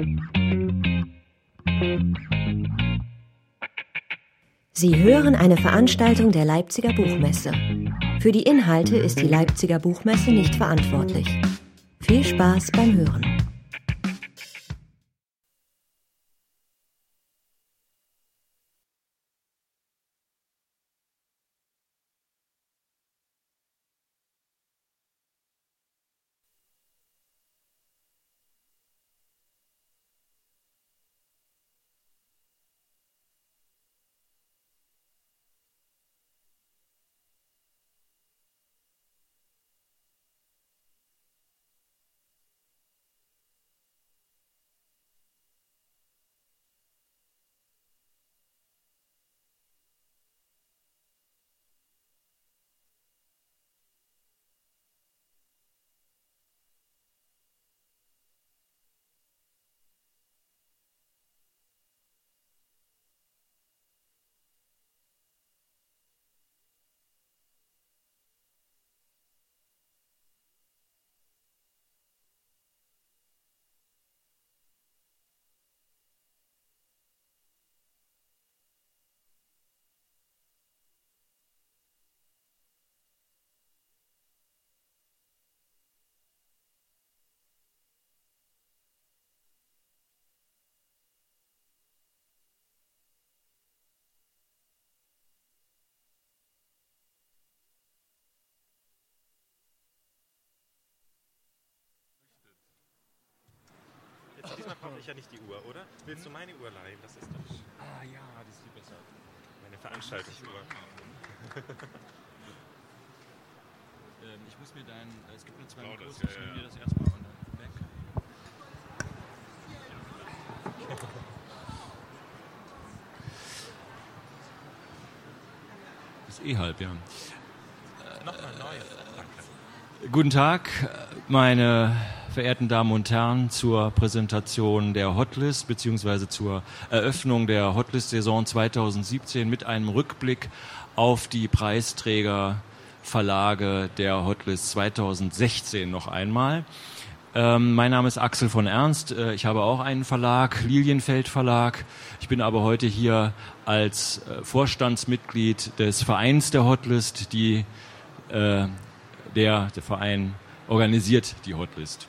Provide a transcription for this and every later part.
Sie hören eine Veranstaltung der Leipziger Buchmesse. Für die Inhalte ist die Leipziger Buchmesse nicht verantwortlich. Viel Spaß beim Hören. Diesmal brauche ich ja nicht die Uhr, oder? Willst du meine Uhr leihen? Das ist doch... Ah ja, die ist viel besser. Meine Veranstaltungsuhr. Ich muss mir es gibt nur 2 Mikros, ich nehme mir das erstmal und dann weg. Ist halb, ja. Nochmal neu. Danke. Guten Tag, meine verehrten Damen und Herren, zur Präsentation der Hotlist bzw. zur Eröffnung der Hotlist-Saison 2017 mit einem Rückblick auf die Preisträgerverlage der Hotlist 2016 noch einmal. Mein Name ist Axel von Ernst, ich habe auch einen Verlag, Lilienfeld Verlag. Ich bin aber heute hier als Vorstandsmitglied des Vereins der Hotlist, der Verein organisiert die Hotlist.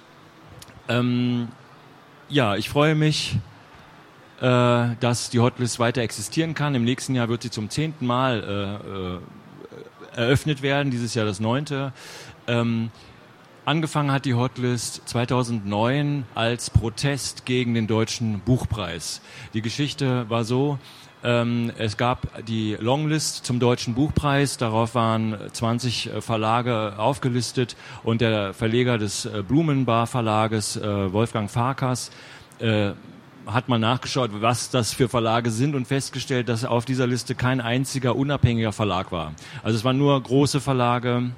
Ich freue mich, dass die Hotlist weiter existieren kann. Im nächsten Jahr wird sie zum 10. Mal eröffnet werden, dieses Jahr das 9. Angefangen hat die Hotlist 2009 als Protest gegen den Deutschen Buchpreis. Die Geschichte war so: Es gab die Longlist zum Deutschen Buchpreis, darauf waren 20 Verlage aufgelistet und der Verleger des Blumenbar Verlages, Wolfgang Farkas, hat mal nachgeschaut, was das für Verlage sind und festgestellt, dass auf dieser Liste kein einziger unabhängiger Verlag war. Also es waren nur große Verlage,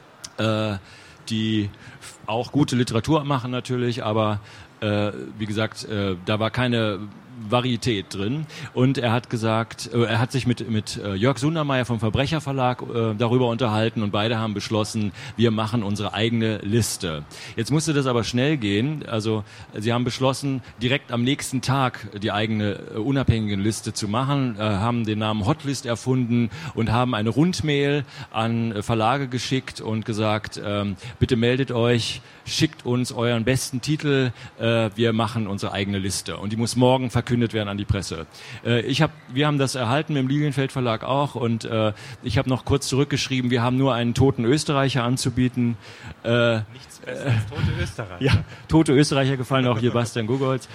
die auch gute Literatur machen natürlich, aber wie gesagt, da war keine Varietät drin. Und er hat gesagt, er hat sich mit Jörg Sundermeier vom Verbrecherverlag darüber unterhalten und beide haben beschlossen, wir machen unsere eigene Liste. Jetzt musste das aber schnell gehen. Also sie haben beschlossen, direkt am nächsten Tag die eigene unabhängige Liste zu machen, haben den Namen Hotlist erfunden und haben eine Rundmail an Verlage geschickt und gesagt, bitte meldet euch, schickt uns euren besten Titel, wir machen unsere eigene Liste. Und die muss morgen verkündet werden an die Presse. Wir haben das erhalten mit dem Lilienfeld Verlag auch und ich habe noch kurz zurückgeschrieben, wir haben nur einen toten Österreicher anzubieten. Nichts besser als tote Österreicher. Ja, tote Österreicher gefallen auch hier Bastian Gugolz.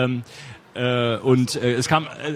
Es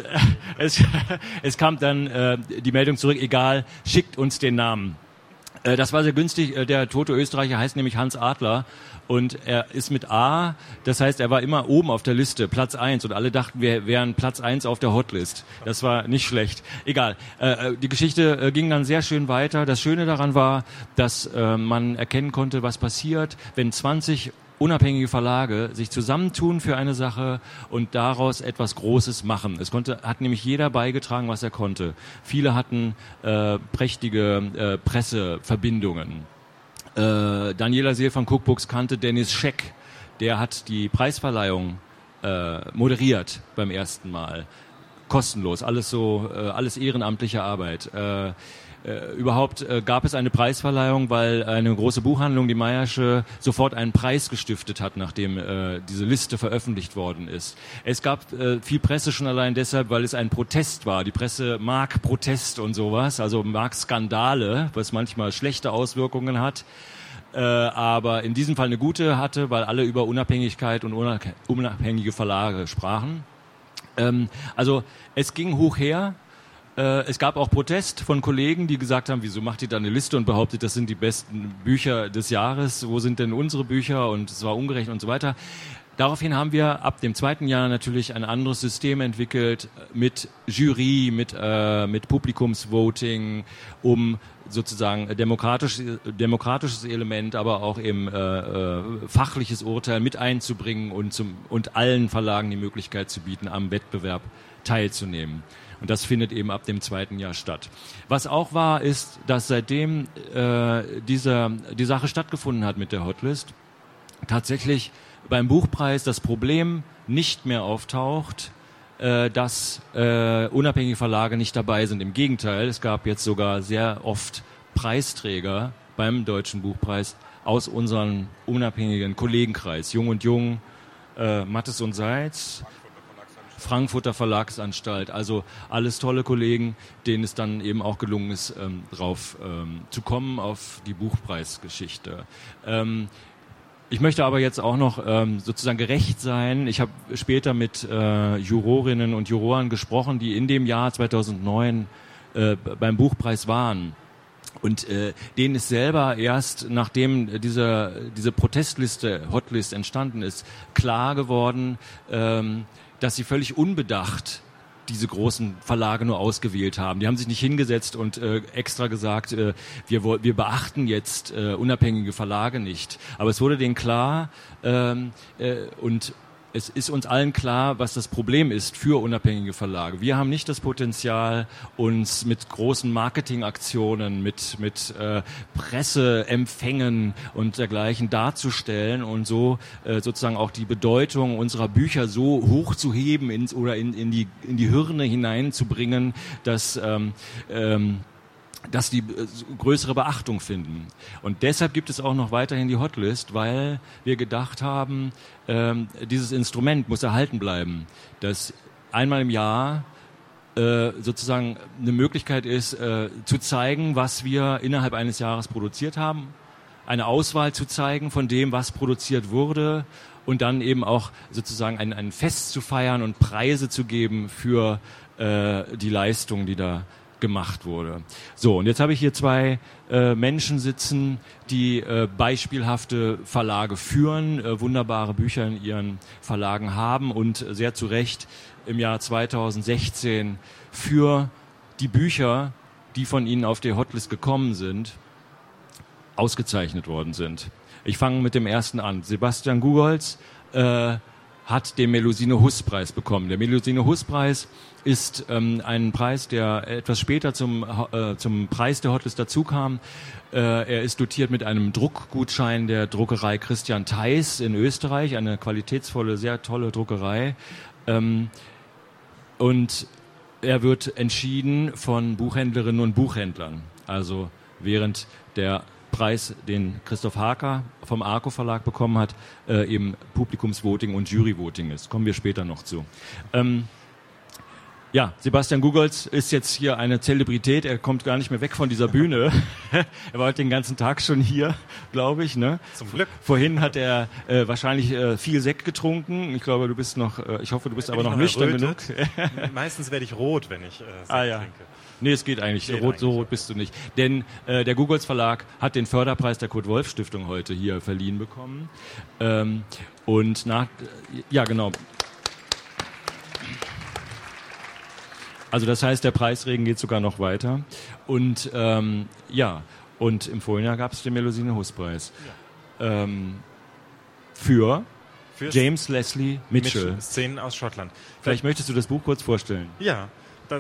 kam dann die Meldung zurück, egal, schickt uns den Namen. Das war sehr günstig. Der tote Österreicher heißt nämlich Hans Adler und er ist mit A, das heißt, er war immer oben auf der Liste, Platz 1 und alle dachten, wir wären Platz 1 auf der Hotlist. Das war nicht schlecht. Egal. Die Geschichte ging dann sehr schön weiter. Das Schöne daran war, dass man erkennen konnte, was passiert, wenn 20 unabhängige Verlage sich zusammentun für eine Sache und daraus etwas Großes machen. Hat nämlich jeder beigetragen, was er konnte. Viele hatten prächtige Presseverbindungen. Daniela Seel von Cookbooks kannte Dennis Scheck. Der hat die Preisverleihung moderiert beim ersten Mal. Kostenlos, alles ehrenamtliche Arbeit. Überhaupt gab es eine Preisverleihung, weil eine große Buchhandlung, die Meyersche, sofort einen Preis gestiftet hat, nachdem diese Liste veröffentlicht worden ist. Es gab viel Presse schon allein deshalb, weil es ein Protest war. Die Presse mag Protest und sowas, also mag Skandale, was manchmal schlechte Auswirkungen hat, aber in diesem Fall eine gute hatte, weil alle über Unabhängigkeit und unabhängige Verlage sprachen. Also es ging hoch her. Es gab auch Protest von Kollegen, die gesagt haben, wieso macht ihr da eine Liste und behauptet, das sind die besten Bücher des Jahres, wo sind denn unsere Bücher und es war ungerecht und so weiter. Daraufhin haben wir ab dem zweiten Jahr natürlich ein anderes System entwickelt mit Jury, mit Publikumsvoting, um sozusagen demokratisches Element, aber auch eben fachliches Urteil mit einzubringen und allen Verlagen die Möglichkeit zu bieten, am Wettbewerb teilzunehmen. Und das findet eben ab dem zweiten Jahr statt. Was auch war, ist, dass seitdem die Sache stattgefunden hat mit der Hotlist, tatsächlich beim Buchpreis das Problem nicht mehr auftaucht, dass unabhängige Verlage nicht dabei sind. Im Gegenteil, es gab jetzt sogar sehr oft Preisträger beim Deutschen Buchpreis aus unserem unabhängigen Kollegenkreis. Jung und Jung, Mattes und Seitz, Frankfurter Verlagsanstalt, also alles tolle Kollegen, denen es dann eben auch gelungen ist, drauf zu kommen auf die Buchpreisgeschichte. Ich möchte aber jetzt auch noch sozusagen gerecht sein. Ich habe später mit Jurorinnen und Juroren gesprochen, die in dem Jahr 2009 beim Buchpreis waren. Und denen ist selber erst, nachdem diese Protestliste, Hotlist entstanden ist, klar geworden, dass sie völlig unbedacht diese großen Verlage nur ausgewählt haben. Die haben sich nicht hingesetzt und extra gesagt, wir beachten jetzt unabhängige Verlage nicht. Aber es wurde denen klar und es ist uns allen klar, was das Problem ist für unabhängige Verlage. Wir haben nicht das Potenzial, uns mit großen Marketingaktionen, mit Presseempfängen und dergleichen darzustellen und so sozusagen auch die Bedeutung unserer Bücher so hoch zu heben in die Hirne hineinzubringen, dass die größere Beachtung finden. Und deshalb gibt es auch noch weiterhin die Hotlist, weil wir gedacht haben, dieses Instrument muss erhalten bleiben, dass einmal im Jahr sozusagen eine Möglichkeit ist, zu zeigen, was wir innerhalb eines Jahres produziert haben, eine Auswahl zu zeigen von dem, was produziert wurde und dann eben auch sozusagen ein Fest zu feiern und Preise zu geben für die Leistung, die da gemacht wurde. So, und jetzt habe ich hier zwei Menschen sitzen, die beispielhafte Verlage führen, wunderbare Bücher in ihren Verlagen haben und sehr zu Recht im Jahr 2016 für die Bücher, die von ihnen auf die Hotlist gekommen sind, ausgezeichnet worden sind. Ich fange mit dem ersten an. Sebastian Gugolz hat den Melusine-Huss-Preis bekommen. Der Melusine-Huss-Preis ist ein Preis, der etwas später zum Preis der Hotlist dazu kam. Er ist dotiert mit einem Druckgutschein der Druckerei Christian Theis in Österreich, eine qualitätsvolle, sehr tolle Druckerei. Und er wird entschieden von Buchhändlerinnen und Buchhändlern. Also während der Preis, den Christoph Haker vom Arco Verlag bekommen hat, eben Publikumsvoting und Juryvoting ist. Kommen wir später noch zu. Ja, Sebastian Gugolz ist jetzt hier eine Zelebrität. Er kommt gar nicht mehr weg von dieser Bühne. Er war heute den ganzen Tag schon hier, glaube ich. Ne? Zum Glück. Vorhin hat er wahrscheinlich viel Sekt getrunken. Ich glaube, du bist noch, ich hoffe, du bist aber noch nüchtern genug. Meistens werde ich rot, wenn ich Sekt ja. trinke. Nee, es geht eigentlich. So rot bist du nicht. Denn der Gugolz Verlag hat den Förderpreis der Kurt-Wolf-Stiftung heute hier verliehen bekommen. Ja, genau. Also das heißt, der Preisregen geht sogar noch weiter. Und und im vorigen Jahr gab es den Melusine-Huss-Preis. Ja. Für James Leslie Mitchell. Szenen aus Schottland. Vielleicht möchtest du das Buch kurz vorstellen. Ja,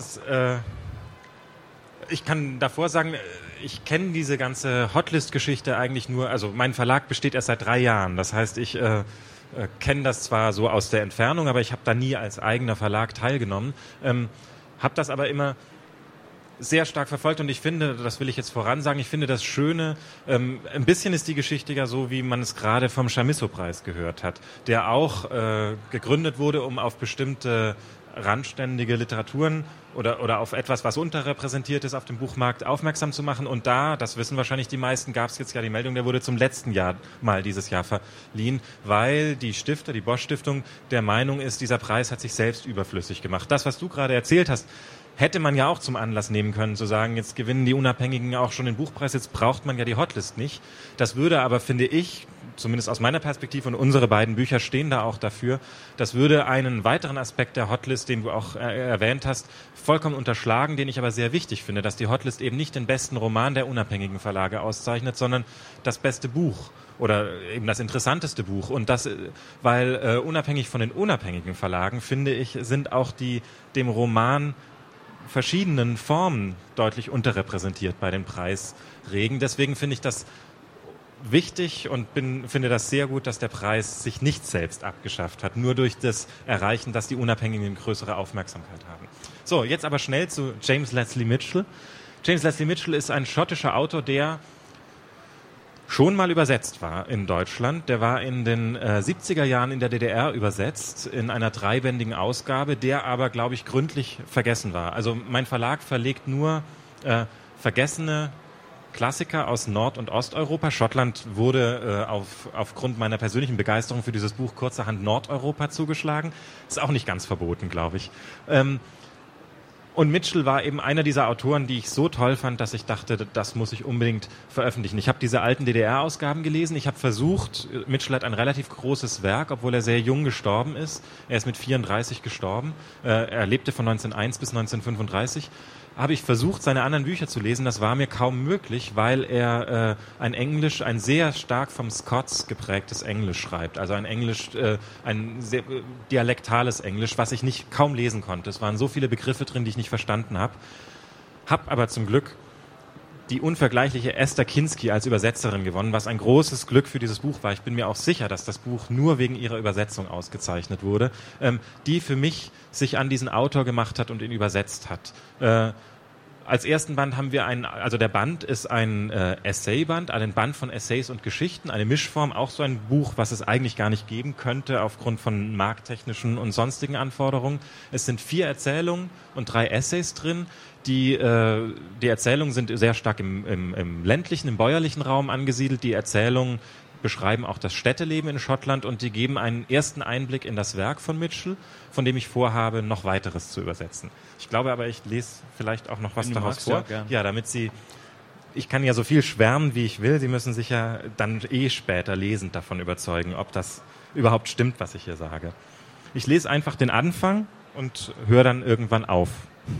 ich kann davor sagen, ich kenne diese ganze Hotlist-Geschichte eigentlich nur, also mein Verlag besteht erst seit 3 Jahren. Das heißt, ich kenne das zwar so aus der Entfernung, aber ich habe da nie als eigener Verlag teilgenommen. Habe das aber immer sehr stark verfolgt und ich finde, das will ich jetzt voran sagen, ich finde das Schöne, ein bisschen ist die Geschichte ja so, wie man es gerade vom Chamisso-Preis gehört hat, der auch gegründet wurde, um auf bestimmte randständige Literaturen oder auf etwas, was unterrepräsentiert ist auf dem Buchmarkt, aufmerksam zu machen. Und da, das wissen wahrscheinlich die meisten, gab es jetzt ja die Meldung, der wurde zum letzten Jahr mal dieses Jahr verliehen, weil die Stifter, die Bosch-Stiftung, der Meinung ist, dieser Preis hat sich selbst überflüssig gemacht. Das, was du gerade erzählt hast, hätte man ja auch zum Anlass nehmen können, zu sagen, jetzt gewinnen die Unabhängigen auch schon den Buchpreis, jetzt braucht man ja die Hotlist nicht. Das würde aber, finde ich, zumindest aus meiner Perspektive, und unsere beiden Bücher stehen da auch dafür, das würde einen weiteren Aspekt der Hotlist, den du auch erwähnt hast, vollkommen unterschlagen, den ich aber sehr wichtig finde, dass die Hotlist eben nicht den besten Roman der unabhängigen Verlage auszeichnet, sondern das beste Buch oder eben das interessanteste Buch. Und das, weil unabhängig von den unabhängigen Verlagen, finde ich, sind auch die dem Roman verschiedenen Formen deutlich unterrepräsentiert bei den Preisregen. Deswegen finde ich das wichtig und finde das sehr gut, dass der Preis sich nicht selbst abgeschafft hat, nur durch das Erreichen, dass die Unabhängigen größere Aufmerksamkeit haben. So, jetzt aber schnell zu James Leslie Mitchell. James Leslie Mitchell ist ein schottischer Autor, der schon mal übersetzt war in Deutschland. Der war in den 70er Jahren in der DDR übersetzt, in einer 3-bändigen Ausgabe, der aber, glaube ich, gründlich vergessen war. Also mein Verlag verlegt nur vergessene Klassiker aus Nord- und Osteuropa. Schottland wurde aufgrund meiner persönlichen Begeisterung für dieses Buch kurzerhand Nordeuropa zugeschlagen. Ist auch nicht ganz verboten, glaube ich. Und Mitchell war eben einer dieser Autoren, die ich so toll fand, dass ich dachte, das muss ich unbedingt veröffentlichen. Ich habe diese alten DDR-Ausgaben gelesen. Ich habe versucht, Mitchell hat ein relativ großes Werk, obwohl er sehr jung gestorben ist. Er ist mit 34 gestorben. Er lebte von 1901 bis 1935. Habe ich versucht, seine anderen Bücher zu lesen. Das war mir kaum möglich, weil er ein sehr stark vom Scots geprägtes Englisch schreibt. Also ein sehr dialektales Englisch, was ich kaum lesen konnte. Es waren so viele Begriffe drin, die ich nicht verstanden habe. Hab aber zum Glück die unvergleichliche Esther Kinsky als Übersetzerin gewonnen, was ein großes Glück für dieses Buch war. Ich bin mir auch sicher, dass das Buch nur wegen ihrer Übersetzung ausgezeichnet wurde, die für mich sich an diesen Autor gemacht hat und ihn übersetzt hat. Als ersten Band haben wir also der Band ist ein Essayband, ein Band von Essays und Geschichten, eine Mischform, auch so ein Buch, was es eigentlich gar nicht geben könnte aufgrund von markttechnischen und sonstigen Anforderungen. Es sind 4 Erzählungen und 3 Essays drin. Die Erzählungen sind sehr stark im ländlichen, im bäuerlichen Raum angesiedelt. Die Erzählungen beschreiben auch das Städteleben in Schottland und die geben einen ersten Einblick in das Werk von Mitchell, von dem ich vorhabe, noch weiteres zu übersetzen. Ich glaube aber, ich lese vielleicht auch noch was daraus vor. Ja, damit ich kann ja so viel schwärmen, wie ich will. Sie müssen sich ja dann später lesend davon überzeugen, ob das überhaupt stimmt, was ich hier sage. Ich lese einfach den Anfang und höre dann irgendwann auf.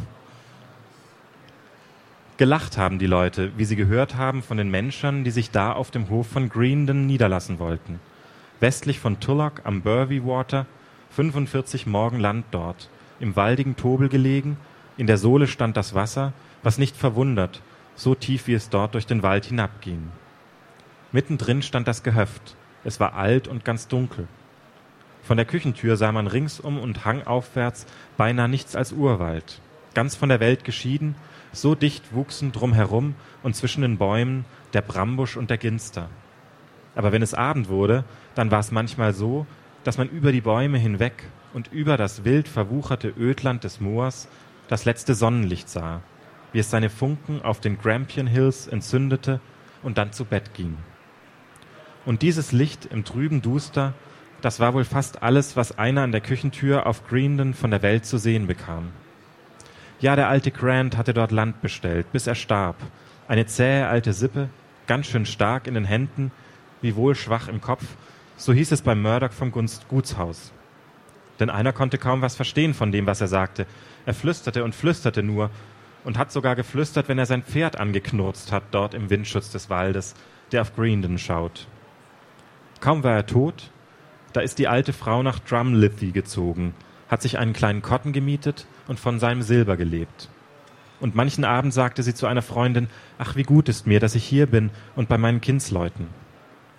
Gelacht haben die Leute, wie sie gehört haben von den Menschern, die sich da auf dem Hof von Greendon niederlassen wollten. Westlich von Tulloch am Burvey Water, 45 Morgen Land dort, im waldigen Tobel gelegen, in der Sohle stand das Wasser, was nicht verwundert, so tief wie es dort durch den Wald hinabging. Mittendrin stand das Gehöft, es war alt und ganz dunkel. Von der Küchentür sah man ringsum und hangaufwärts beinahe nichts als Urwald, ganz von der Welt geschieden. So dicht wuchsen drumherum und zwischen den Bäumen der Brambusch und der Ginster. Aber wenn es Abend wurde, dann war es manchmal so, dass man über die Bäume hinweg und über das wild verwucherte Ödland des Moors das letzte Sonnenlicht sah, wie es seine Funken auf den Grampian Hills entzündete und dann zu Bett ging. Und dieses Licht im trüben Duster, das war wohl fast alles, was einer an der Küchentür auf Greendon von der Welt zu sehen bekam. Ja, der alte Grant hatte dort Land bestellt, bis er starb. Eine zähe alte Sippe, ganz schön stark in den Händen, wiewohl schwach im Kopf, so hieß es beim Murdoch vom Gutshaus. Denn einer konnte kaum was verstehen von dem, was er sagte. Er flüsterte und flüsterte nur und hat sogar geflüstert, wenn er sein Pferd angeknurzt hat, dort im Windschutz des Waldes, der auf Greendon schaut. Kaum war er tot, da ist die alte Frau nach Drumlithie gezogen, hat sich einen kleinen Kotten gemietet und von seinem Silber gelebt. Und manchen Abend sagte sie zu einer Freundin, »Ach, wie gut ist mir, dass ich hier bin und bei meinen Kindsleuten.«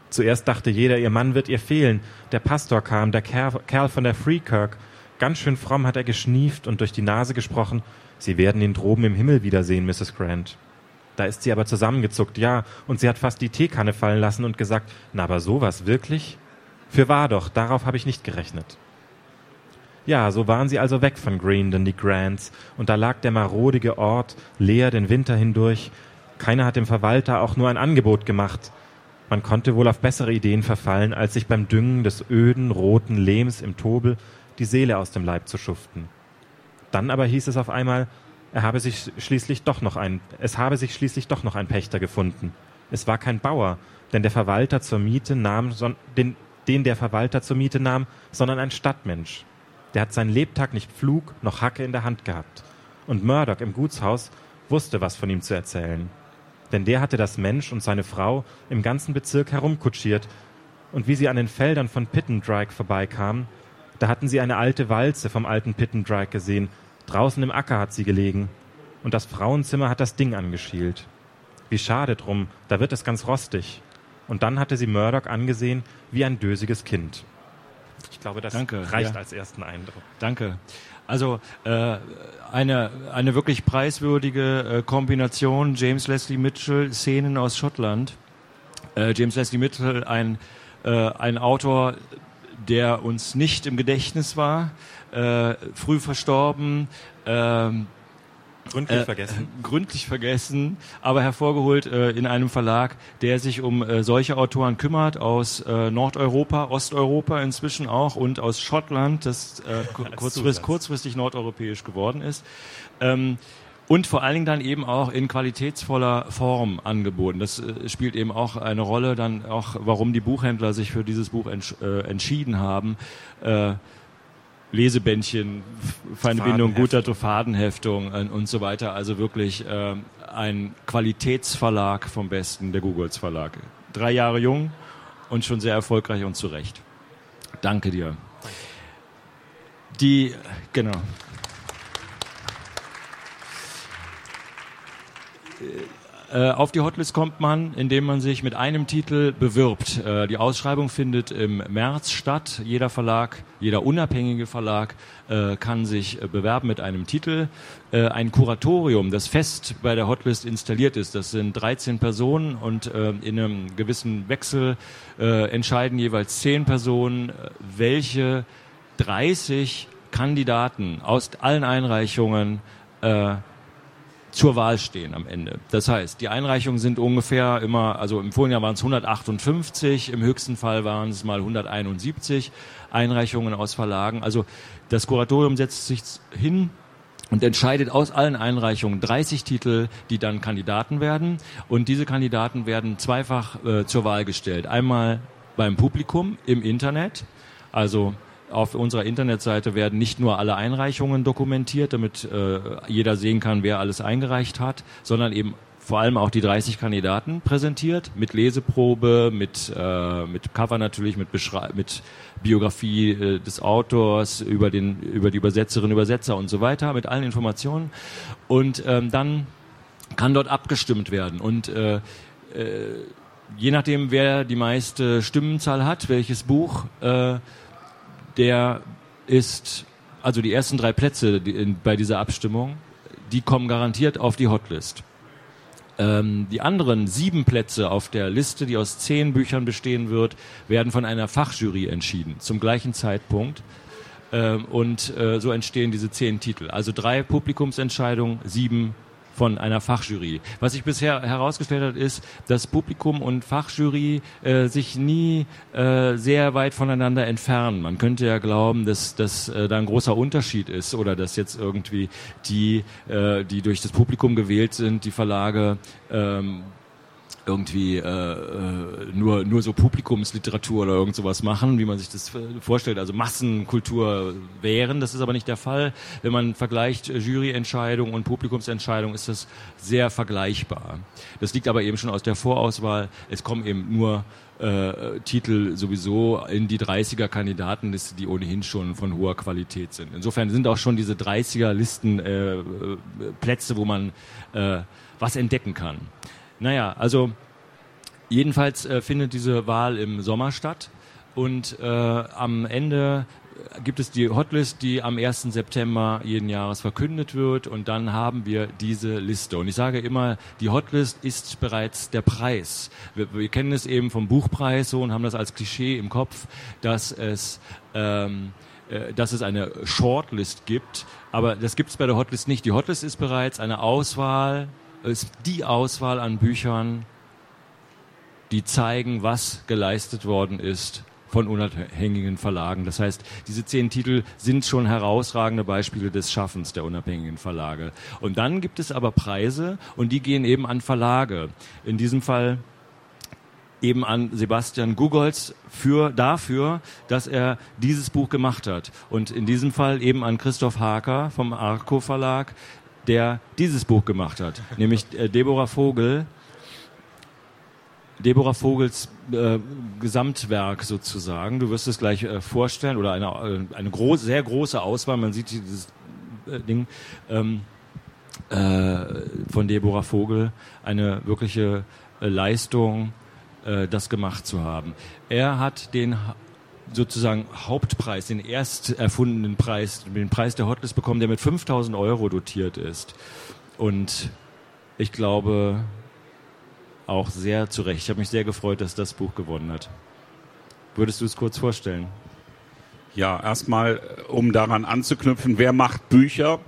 Zuerst dachte jeder, ihr Mann wird ihr fehlen. Der Pastor kam, der Kerl von der Freekirk. Ganz schön fromm hat er geschnieft und durch die Nase gesprochen. Sie werden ihn droben im Himmel wiedersehen, Mrs. Grant. Da ist sie aber zusammengezuckt, ja, und sie hat fast die Teekanne fallen lassen und gesagt, na, aber sowas wirklich? Fürwahr doch, darauf habe ich nicht gerechnet. Ja, so waren sie also weg von Grendon, die Grants, und da lag der marodige Ort leer den Winter hindurch. Keiner hat dem Verwalter auch nur ein Angebot gemacht. Man konnte wohl auf bessere Ideen verfallen, als sich beim Düngen des öden, roten Lehms im Tobel die Seele aus dem Leib zu schuften. Dann aber hieß es auf einmal, es habe sich schließlich doch noch ein Pächter gefunden. Es war kein Bauer, den der Verwalter zur Miete nahm, sondern ein Stadtmensch. Der hat seinen Lebtag nicht Pflug noch Hacke in der Hand gehabt. Und Murdoch im Gutshaus wusste, was von ihm zu erzählen. Denn der hatte das Mensch und seine Frau im ganzen Bezirk herumkutschiert. Und wie sie an den Feldern von Pittendrike vorbeikamen, da hatten sie eine alte Walze vom alten Pittendrike gesehen. Draußen im Acker hat sie gelegen. Und das Frauenzimmer hat das Ding angeschielt. Wie schade drum, da wird es ganz rostig. Und dann hatte sie Murdoch angesehen wie ein dösiges Kind. Ich glaube, das reicht als ersten Eindruck. Danke. Also eine wirklich preiswürdige Kombination James Leslie Mitchell, Szenen aus Schottland. James Leslie Mitchell, ein Autor, der uns nicht im Gedächtnis war, früh verstorben, gründlich vergessen, aber hervorgeholt in einem Verlag, der sich um solche Autoren kümmert, aus Nordeuropa, Osteuropa inzwischen auch und aus Schottland, das kurzfristig nordeuropäisch geworden ist. Und vor allen Dingen dann eben auch in qualitätsvoller Form angeboten. Das spielt eben auch eine Rolle, dann auch, warum die Buchhändler sich für dieses Buch entschieden haben. Lesebändchen, feine Bindung, guter Fadenheftung und so weiter. Also wirklich ein Qualitätsverlag vom Besten, der Googles Verlag. 3 Jahre jung und schon sehr erfolgreich und zu Recht. Danke dir. Genau. Auf die Hotlist kommt man, indem man sich mit einem Titel bewirbt. Die Ausschreibung findet im März statt. Jeder Verlag, jeder unabhängige Verlag kann sich bewerben mit einem Titel. Ein Kuratorium, das fest bei der Hotlist installiert ist, das sind 13 Personen und in einem gewissen Wechsel entscheiden jeweils 10 Personen, welche 30 Kandidaten aus allen Einreichungen zur Wahl stehen am Ende. Das heißt, die Einreichungen sind ungefähr immer, also im vorigen Jahr waren es 158, im höchsten Fall waren es mal 171 Einreichungen aus Verlagen. Also das Kuratorium setzt sich hin und entscheidet aus allen Einreichungen 30 Titel, die dann Kandidaten werden. Und diese Kandidaten werden zweifach zur Wahl gestellt. Einmal beim Publikum im Internet, also auf unserer Internetseite werden nicht nur alle Einreichungen dokumentiert, damit jeder sehen kann, wer alles eingereicht hat, sondern eben vor allem auch die 30 Kandidaten präsentiert, mit Leseprobe, mit Cover natürlich, mit Biografie des Autors, über die Übersetzerin, Übersetzer und so weiter, mit allen Informationen. Und dann kann dort abgestimmt werden. Und je nachdem, wer die meiste Stimmenzahl hat, welches Buch, der ist, also die ersten 3 Plätze bei dieser Abstimmung, die kommen garantiert auf die Hotlist. Die anderen 7 Plätze auf der Liste, die aus 10 Büchern bestehen wird, werden von einer Fachjury entschieden, zum gleichen Zeitpunkt. Und so entstehen diese 10 Titel. Also 3 Publikumsentscheidungen, 7 von einer Fachjury. Was sich bisher herausgestellt hat, ist, dass Publikum und Fachjury sich nie sehr weit voneinander entfernen. Man könnte ja glauben, dass da ein großer Unterschied ist oder dass jetzt irgendwie die durch das Publikum gewählt sind, die Verlage irgendwie nur so Publikumsliteratur oder irgend sowas machen, wie man sich das vorstellt, also Massenkultur wären. Das ist aber nicht der Fall. Wenn man vergleicht Juryentscheidung und Publikumsentscheidung, ist das sehr vergleichbar. Das liegt aber eben schon aus der Vorauswahl. Es kommen eben nur Titel sowieso in die 30er-Kandidatenliste, die ohnehin schon von hoher Qualität sind. Insofern sind auch schon diese 30er-Listen Plätze, wo man was entdecken kann. Naja, also Jedenfalls findet diese Wahl im Sommer statt und am Ende gibt es die Hotlist, die am 1. September jeden Jahres verkündet wird und dann haben wir diese Liste. Und ich sage immer, die Hotlist ist bereits der Preis. Wir kennen es eben vom Buchpreis so und haben das als Klischee im Kopf, dass es eine Shortlist gibt, aber das gibt es bei der Hotlist nicht. Die Hotlist ist bereits eine Auswahl, ist die Auswahl an Büchern, die zeigen, was geleistet worden ist von unabhängigen Verlagen. Das heißt, diese 10 Titel sind schon herausragende Beispiele des Schaffens der unabhängigen Verlage. Und dann gibt es aber Preise und die gehen eben an Verlage. In diesem Fall eben an Sebastian Gugolz dafür, dass er dieses Buch gemacht hat. Und in diesem Fall eben an Christoph Haker vom Arco Verlag, der dieses Buch gemacht hat. Nämlich Deborah Vogels Gesamtwerk sozusagen. Du wirst es gleich vorstellen oder eine sehr große Auswahl. Man sieht dieses Ding von Deborah Vogel, eine wirkliche Leistung, das gemacht zu haben. Er hat den sozusagen Hauptpreis, den erst erfundenen Preis, den Preis der Hotlist bekommen, der mit 5.000 € dotiert ist. Und ich glaube auch sehr zu Recht. Ich habe mich sehr gefreut, dass das Buch gewonnen hat. Würdest du es kurz vorstellen? Ja, erstmal, um daran anzuknüpfen, wer macht Bücher?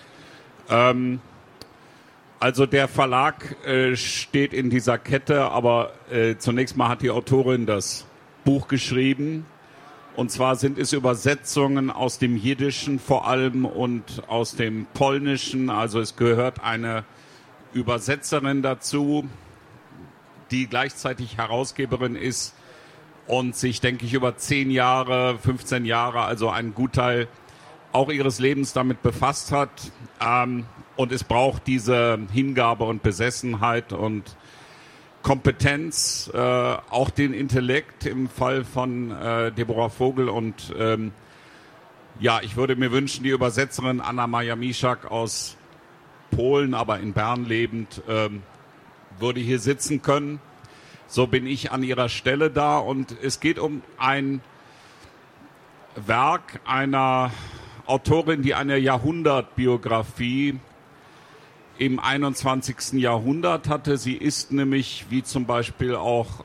Also der Verlag steht in dieser Kette, aber zunächst mal hat die Autorin das Buch geschrieben. Und zwar sind es Übersetzungen aus dem Jiddischen vor allem und aus dem Polnischen. Also es gehört eine Übersetzerin dazu, die gleichzeitig Herausgeberin ist und sich, denke ich, über 10 Jahre, 15 Jahre, also einen Gutteil auch ihres Lebens damit befasst hat. Und es braucht diese Hingabe und Besessenheit und Kompetenz, auch den Intellekt im Fall von Deborah Vogel. Und ich würde mir wünschen, die Übersetzerin Anna Majamiszak aus Polen, aber in Bern lebend, würde hier sitzen können. So bin ich an ihrer Stelle da und es geht um ein Werk einer Autorin, die eine Jahrhundertbiografie im 21. Jahrhundert hatte. Sie ist nämlich, wie zum Beispiel auch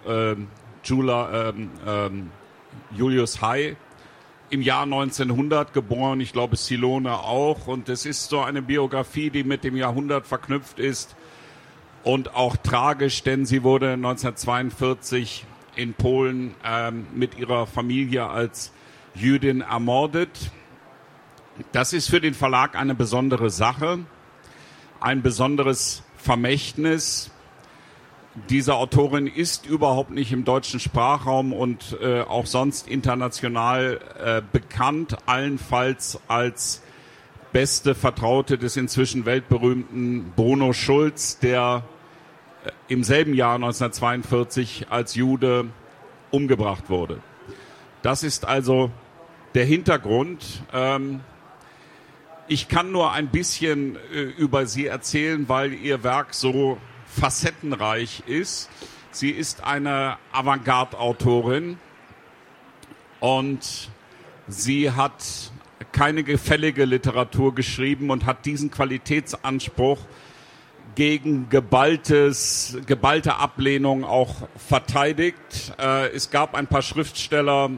Julius Hay, im Jahr 1900 geboren, ich glaube Silone auch. Und es ist so eine Biografie, die mit dem Jahrhundert verknüpft ist. Und auch tragisch, denn sie wurde 1942 in Polen mit ihrer Familie als Jüdin ermordet. Das ist für den Verlag eine besondere Sache, ein besonderes Vermächtnis. Diese Autorin ist überhaupt nicht im deutschen Sprachraum und auch sonst international bekannt, allenfalls als beste Vertraute des inzwischen weltberühmten Bruno Schulz, der im selben Jahr 1942 als Jude umgebracht wurde. Das ist also der Hintergrund. Ich kann nur ein bisschen über sie erzählen, weil ihr Werk so facettenreich ist. Sie ist eine Avantgarde-Autorin und sie hat keine gefällige Literatur geschrieben und hat diesen Qualitätsanspruch gegen geballte Ablehnung auch verteidigt. Es gab ein paar Schriftsteller,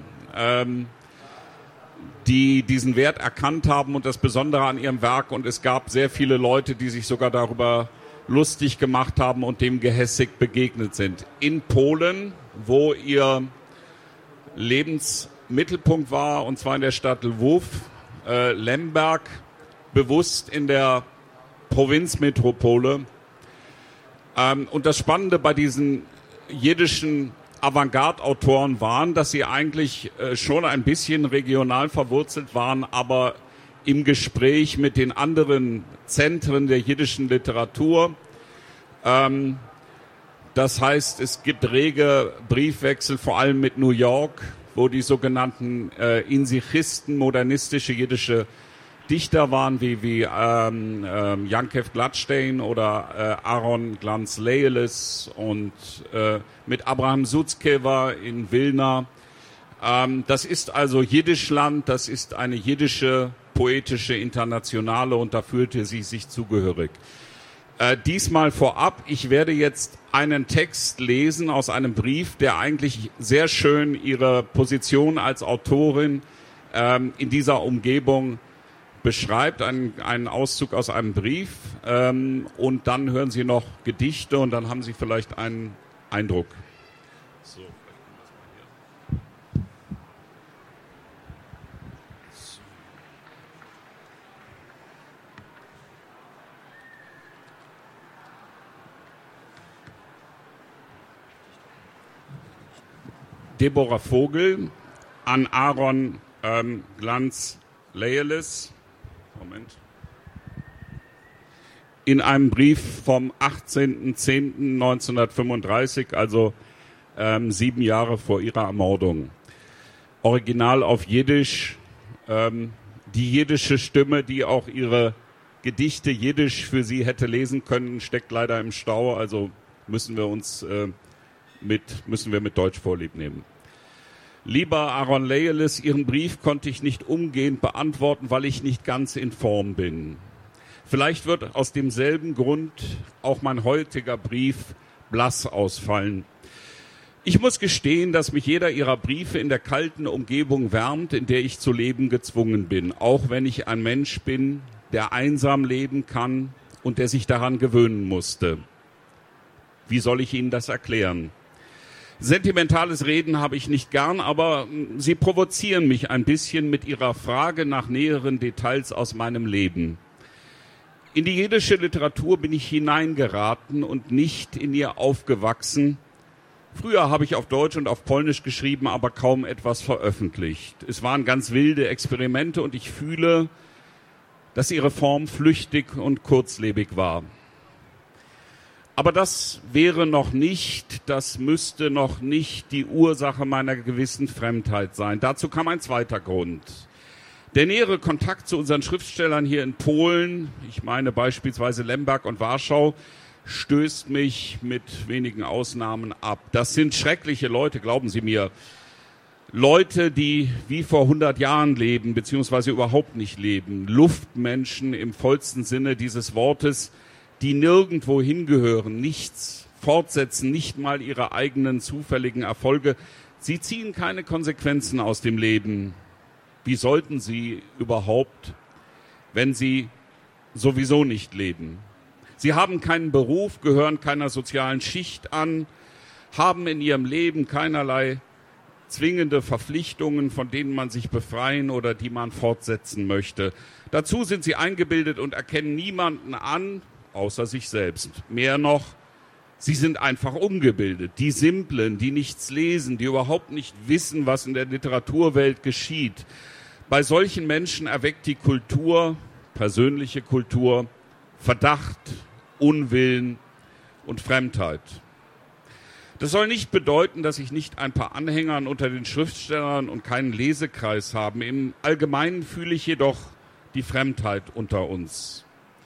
die diesen Wert erkannt haben und das Besondere an ihrem Werk. Und es gab sehr viele Leute, die sich sogar darüber lustig gemacht haben und dem gehässig begegnet sind. In Polen, wo ihr Lebensmittelpunkt war, und zwar in der Stadt Lwów, Lemberg, bewusst in der Provinzmetropole. Und das Spannende bei diesen jiddischen Avantgarde-Autoren waren, dass sie eigentlich schon ein bisschen regional verwurzelt waren, aber im Gespräch mit den anderen Zentren der jiddischen Literatur. Das heißt, es gibt rege Briefwechsel, vor allem mit New York, wo die sogenannten Insichisten, modernistische jiddische Dichter waren wie Jankev Gladstein oder Aaron Glanz-Lejelis und mit Abraham Sutzkever in Wilna. Das ist also Jiddischland, das ist eine jiddische poetische Internationale und da fühlte sie sich zugehörig. Diesmal vorab, ich werde jetzt einen Text lesen aus einem Brief, der eigentlich sehr schön ihre Position als Autorin in dieser Umgebung beschreibt, einen Auszug aus einem Brief und dann hören Sie noch Gedichte und dann haben Sie vielleicht einen Eindruck. So. Deborah Vogel an Aaron Glanz-Lejelis. Moment. In einem Brief vom 18.10.1935, also 7 Jahre vor ihrer Ermordung. Original auf Jiddisch. Die jiddische Stimme, die auch ihre Gedichte Jiddisch für sie hätte lesen können, steckt leider im Stau, also müssen wir mit Deutsch Vorlieb nehmen. Lieber Aaron Lejelis, Ihren Brief konnte ich nicht umgehend beantworten, weil ich nicht ganz in Form bin. Vielleicht wird aus demselben Grund auch mein heutiger Brief blass ausfallen. Ich muss gestehen, dass mich jeder Ihrer Briefe in der kalten Umgebung wärmt, in der ich zu leben gezwungen bin, auch wenn ich ein Mensch bin, der einsam leben kann und der sich daran gewöhnen musste. Wie soll ich Ihnen das erklären? Sentimentales Reden habe ich nicht gern, aber Sie provozieren mich ein bisschen mit Ihrer Frage nach näheren Details aus meinem Leben. In die jiddische Literatur bin ich hineingeraten und nicht in ihr aufgewachsen. Früher habe ich auf Deutsch und auf Polnisch geschrieben, aber kaum etwas veröffentlicht. Es waren ganz wilde Experimente und ich fühle, dass ihre Form flüchtig und kurzlebig war. Aber das müsste noch nicht die Ursache meiner gewissen Fremdheit sein. Dazu kam ein zweiter Grund. Der nähere Kontakt zu unseren Schriftstellern hier in Polen, ich meine beispielsweise Lemberg und Warschau, stößt mich mit wenigen Ausnahmen ab. Das sind schreckliche Leute, glauben Sie mir. Leute, die wie vor 100 Jahren leben, beziehungsweise überhaupt nicht leben. Luftmenschen im vollsten Sinne dieses Wortes, die nirgendwo hingehören, nichts fortsetzen, nicht mal ihre eigenen zufälligen Erfolge. Sie ziehen keine Konsequenzen aus dem Leben. Wie sollten sie überhaupt, wenn sie sowieso nicht leben? Sie haben keinen Beruf, gehören keiner sozialen Schicht an, haben in ihrem Leben keinerlei zwingende Verpflichtungen, von denen man sich befreien oder die man fortsetzen möchte. Dazu sind sie eingebildet und erkennen niemanden an, außer sich selbst. Mehr noch, sie sind einfach ungebildet. Die Simplen, die nichts lesen, die überhaupt nicht wissen, was in der Literaturwelt geschieht. Bei solchen Menschen erweckt die Kultur, persönliche Kultur, Verdacht, Unwillen und Fremdheit. Das soll nicht bedeuten, dass ich nicht ein paar Anhängern unter den Schriftstellern und keinen Lesekreis habe. Im Allgemeinen fühle ich jedoch die Fremdheit unter uns.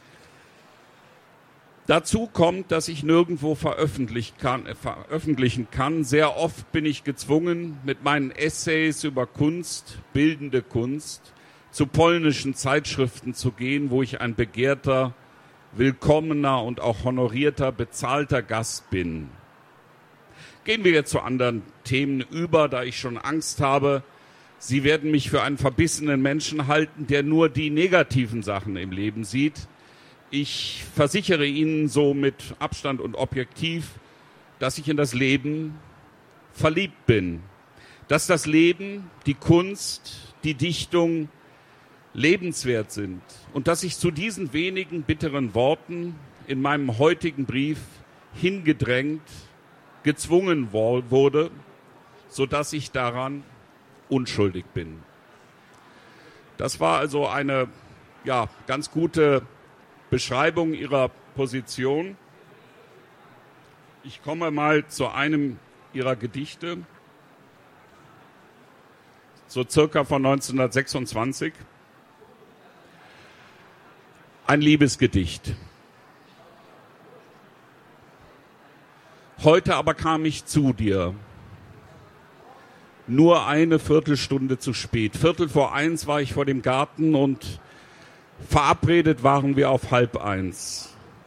Dazu kommt, dass ich nirgendwo veröffentlichen kann. Sehr oft bin ich gezwungen, mit meinen Essays über Kunst, bildende Kunst, zu polnischen Zeitschriften zu gehen, wo ich ein begehrter, willkommener und auch honorierter, bezahlter Gast bin. Gehen wir jetzt zu anderen Themen über, da ich schon Angst habe, Sie werden mich für einen verbissenen Menschen halten, der nur die negativen Sachen im Leben sieht. Ich versichere Ihnen so mit Abstand und objektiv, dass ich in das Leben verliebt bin. Dass das Leben, die Kunst, die Dichtung lebenswert sind. Und dass ich zu diesen wenigen bitteren Worten in meinem heutigen Brief hingedrängt, gezwungen wurde, sodass ich daran unschuldig bin. Das war also eine ganz gute Beschreibung Ihrer Position. Ich komme mal zu einem Ihrer Gedichte, so circa von 1926. Ein Liebesgedicht. Heute aber kam ich zu dir. Nur eine Viertelstunde zu spät. 1:15 war ich vor dem Garten und verabredet waren wir auf 12:30.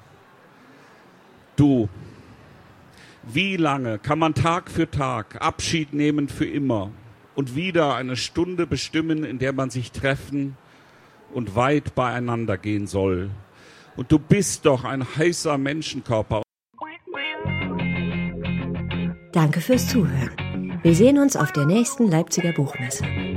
Du, wie lange kann man Tag für Tag Abschied nehmen für immer und wieder eine Stunde bestimmen, in der man sich treffen und weit beieinander gehen soll? Und du bist doch ein heißer Menschenkörper. Danke fürs Zuhören. Wir sehen uns auf der nächsten Leipziger Buchmesse.